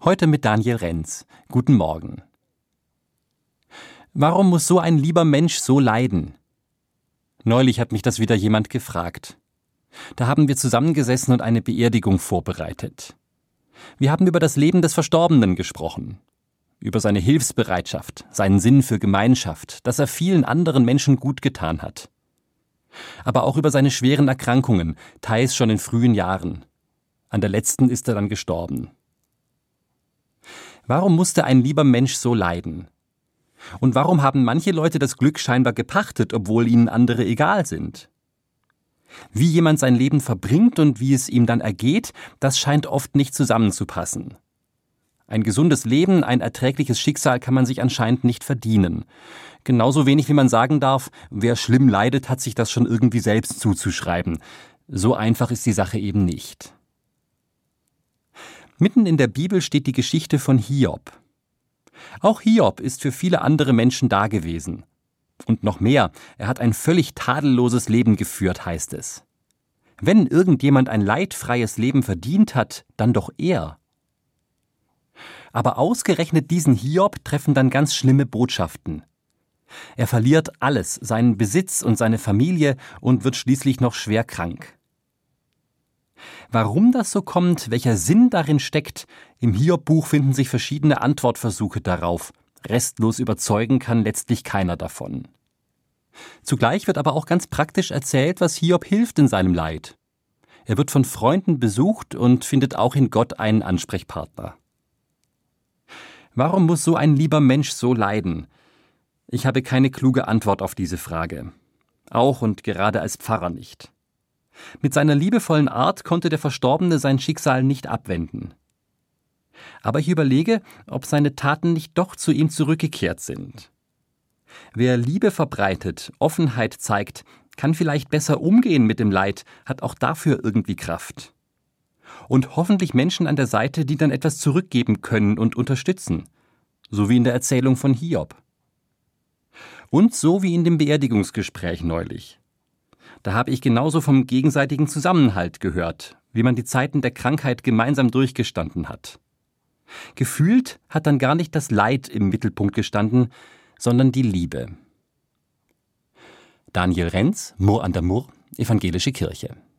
Heute mit Daniel Renz. Guten Morgen. Warum muss so ein lieber Mensch so leiden? Neulich hat mich das wieder jemand gefragt. Da haben wir zusammengesessen und eine Beerdigung vorbereitet. Wir haben über das Leben des Verstorbenen gesprochen. Über seine Hilfsbereitschaft, seinen Sinn für Gemeinschaft, dass er vielen anderen Menschen gut getan hat. Aber auch über seine schweren Erkrankungen, teils schon in frühen Jahren. An der letzten ist er dann gestorben. Warum musste ein lieber Mensch so leiden? Und warum haben manche Leute das Glück scheinbar gepachtet, obwohl ihnen andere egal sind? Wie jemand sein Leben verbringt und wie es ihm dann ergeht, das scheint oft nicht zusammenzupassen. Ein gesundes Leben, ein erträgliches Schicksal kann man sich anscheinend nicht verdienen. Genauso wenig wie man sagen darf, wer schlimm leidet, hat sich das schon irgendwie selbst zuzuschreiben. So einfach ist die Sache eben nicht. Mitten in der Bibel steht die Geschichte von Hiob. Auch Hiob ist für viele andere Menschen dagewesen. Und noch mehr, er hat ein völlig tadelloses Leben geführt, heißt es. Wenn irgendjemand ein leidfreies Leben verdient hat, dann doch er. Aber ausgerechnet diesen Hiob treffen dann ganz schlimme Botschaften. Er verliert alles, seinen Besitz und seine Familie und wird schließlich noch schwer krank. Warum das so kommt, welcher Sinn darin steckt, im Hiob-Buch finden sich verschiedene Antwortversuche darauf. Restlos überzeugen kann letztlich keiner davon. Zugleich wird aber auch ganz praktisch erzählt, was Hiob hilft in seinem Leid. Er wird von Freunden besucht und findet auch in Gott einen Ansprechpartner. Warum muss so ein lieber Mensch so leiden? Ich habe keine kluge Antwort auf diese Frage. Auch und gerade als Pfarrer nicht. Mit seiner liebevollen Art konnte der Verstorbene sein Schicksal nicht abwenden. Aber ich überlege, ob seine Taten nicht doch zu ihm zurückgekehrt sind. Wer Liebe verbreitet, Offenheit zeigt, kann vielleicht besser umgehen mit dem Leid, hat auch dafür irgendwie Kraft. Und hoffentlich Menschen an der Seite, die dann etwas zurückgeben können und unterstützen. So wie in der Erzählung von Hiob. Und so wie in dem Beerdigungsgespräch neulich. Da habe ich genauso vom gegenseitigen Zusammenhalt gehört, wie man die Zeiten der Krankheit gemeinsam durchgestanden hat. Gefühlt hat dann gar nicht das Leid im Mittelpunkt gestanden, sondern die Liebe. Daniel Renz, Mur an der Mur, Evangelische Kirche.